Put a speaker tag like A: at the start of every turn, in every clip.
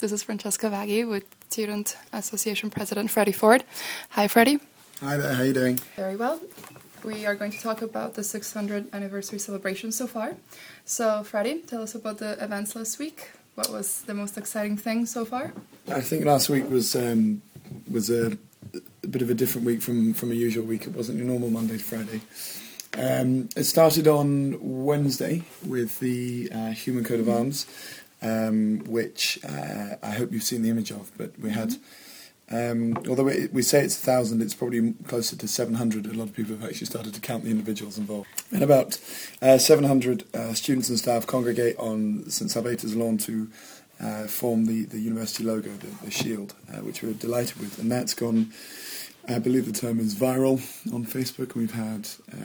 A: This is Francesca Vaghi with Student Association President Freddie Ford. Hi, Freddie.
B: Hi there, how are you doing?
A: Very well. We are going to talk about the 600th anniversary celebration so far. So, Freddie, tell us about the events last week. What was the most exciting thing so far?
B: I think last week was a bit of a different week from a usual week. It wasn't your normal Monday to Friday. It started on Wednesday with the Human Coat of Arms, which I hope you've seen the image of, but we had, although we say it's 1,000, it's probably closer to 700. A lot of people have actually started to count the individuals involved. And about 700 students and staff congregate on St Salvator's lawn to form the university logo, the shield, which we're delighted with. And that's gone, I believe the term is viral on Facebook, and we've had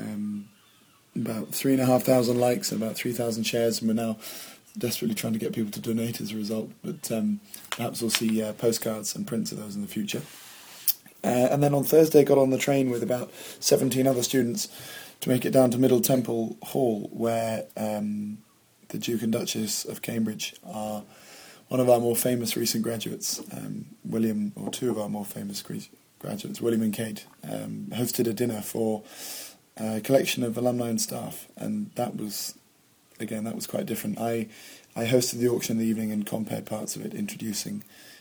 B: about 3,500 likes and about 3,000 shares, and we're now desperately trying to get people to donate as a result, but perhaps we'll see postcards and prints of those in the future. And then on Thursday got on the train with about 17 other students to make it down to Middle Temple Hall, where the Duke and Duchess of Cambridge are one of our more famous recent graduates, two of our more famous graduates, William and Kate, hosted a dinner for a collection of alumni and staff, and that was quite different. I hosted the auction in the evening and compared parts of it, introducing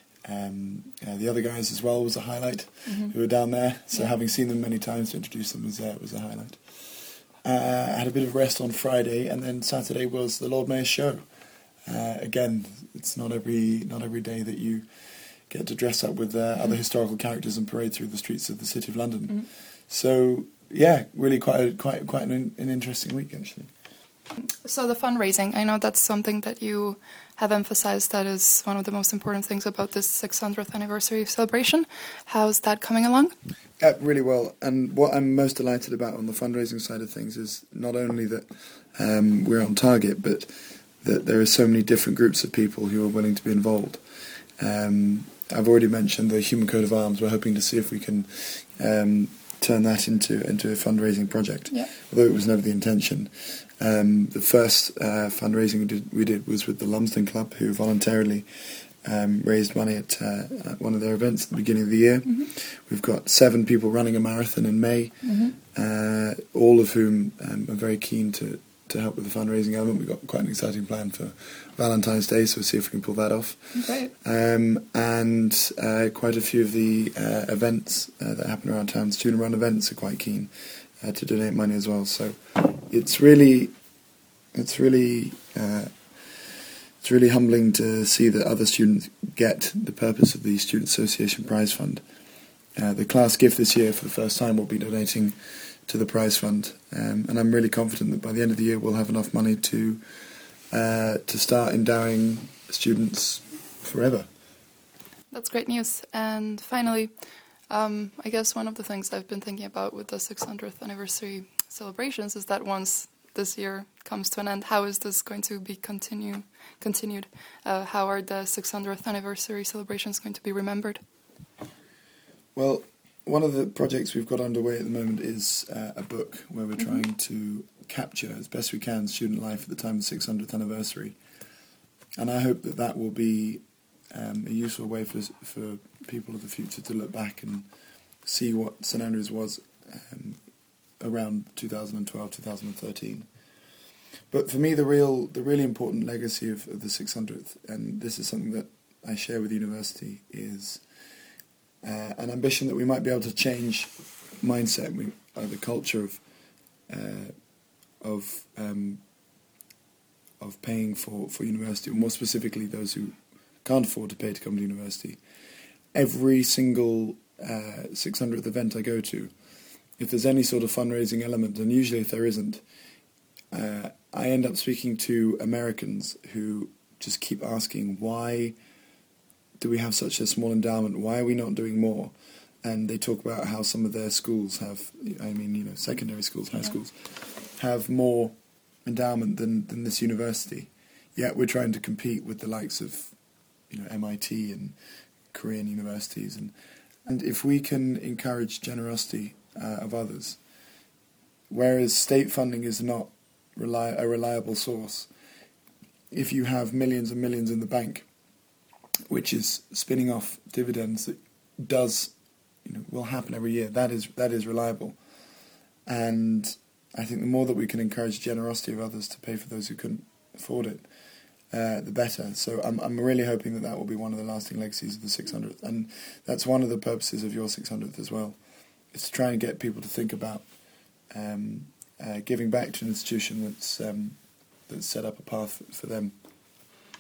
B: the other guys as well was a highlight, who were down there. So having seen them many times, to introduce them was a highlight. I had a bit of rest on Friday, and then Saturday was the Lord Mayor's show. Again, it's not every day that you get to dress up with other historical characters and parade through the streets of the City of London. So yeah, really quite an interesting week actually.
A: So the fundraising, I know that's something that you have emphasized that is one of the most important things about this 600th anniversary celebration. How's that coming along?
B: Really well, and what I'm most delighted about on the fundraising side of things is not only that we're on target, but that there are so many different groups of people who are willing to be involved. I've already mentioned the Human Coat of Arms. We're hoping to see if we can turn that into a fundraising project, although it was never the intention. The first fundraising we did was with the Lumsden Club, who voluntarily raised money at one of their events at the beginning of the year. We've got 7 people running a marathon in May, all of whom are very keen to help with the fundraising element. We've got quite an exciting plan for Valentine's Day, so we'll see if we can pull that off.
A: Great.
B: And quite a few of the events that happen around town, student-run events, are quite keen to donate money as well. So it's really humbling to see that other students get the purpose of the Student Association Prize Fund. The class gift this year, for the first time, will be donating to the prize fund, and I'm really confident that by the end of the year we'll have enough money to start endowing students forever.
A: That's great news. And finally, I guess one of the things I've been thinking about with the 600th anniversary celebrations is that once this year comes to an end, how is this going to be continued? How are the 600th anniversary celebrations going to be remembered?
B: Well, one of the projects we've got underway at the moment is a book where we're trying to capture as best we can student life at the time of the 600th anniversary. And I hope that will be a useful way for people of the future to look back and see what St Andrews was around 2012, 2013. But for me, the really important legacy of the 600th, and this is something that I share with the university, is an ambition that we might be able to change mindset, the culture of paying for university, or more specifically those who can't afford to pay to come to university. Every single 600th event I go to, if there's any sort of fundraising element, and usually if there isn't, I end up speaking to Americans who just keep asking, why do we have such a small endowment? Why are we not doing more? And they talk about how some of their schools have, secondary schools, high schools, have more endowment than this university. Yet we're trying to compete with the likes of, MIT and Korean universities. And if we can encourage generosity of others, whereas state funding is not a reliable source, if you have millions and millions in the bank, which is spinning off dividends that will happen every year. That is reliable, and I think the more that we can encourage generosity of others to pay for those who couldn't afford it, the better. So I'm really hoping that will be one of the lasting legacies of the 600th, and that's one of the purposes of your 600th as well, is to try and get people to think about giving back to an institution that's set up a path for them.